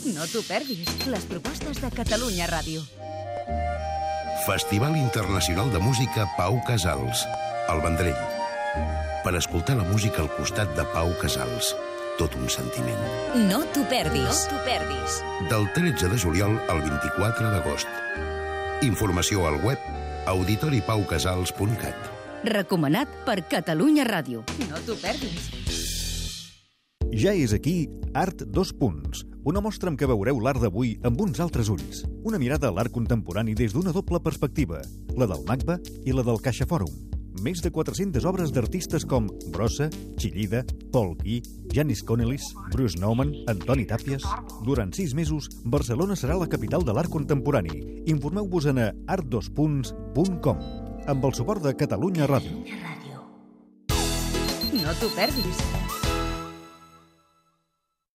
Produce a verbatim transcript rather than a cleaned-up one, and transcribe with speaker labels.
Speaker 1: No t'ho perdis, les propostes de Catalunya Ràdio.
Speaker 2: Festival Internacional de Música Pau Casals, al Vendrell. Per escoltar la música al costat de Pau Casals. Tot un sentiment.
Speaker 1: No t'ho perdis. No t'ho perdis.
Speaker 2: Del tretze de juliol al vint-i-quatre d'agost. Informació al web auditori pau casals punt cat.
Speaker 1: Recomanat per Catalunya Ràdio. No t'ho perdis.
Speaker 3: Ja és aquí Art dos punts, una mostra amb què veureu l'art d'avui amb uns altres ulls. Una mirada a l'art contemporani des d'una doble perspectiva, la del MACBA i la del Caixa Fòrum. Més de quatre-centes obres d'artistes com Brossa, Chillida, Paul Key, Janis Connellis, Bruce Nauman, Antoni Tàpies. Durant sis mesos, Barcelona serà la capital de l'art contemporani. Informeu-vos a art dos punts punt com, amb el suport de Catalunya Ràdio.
Speaker 1: No t'ho perdis.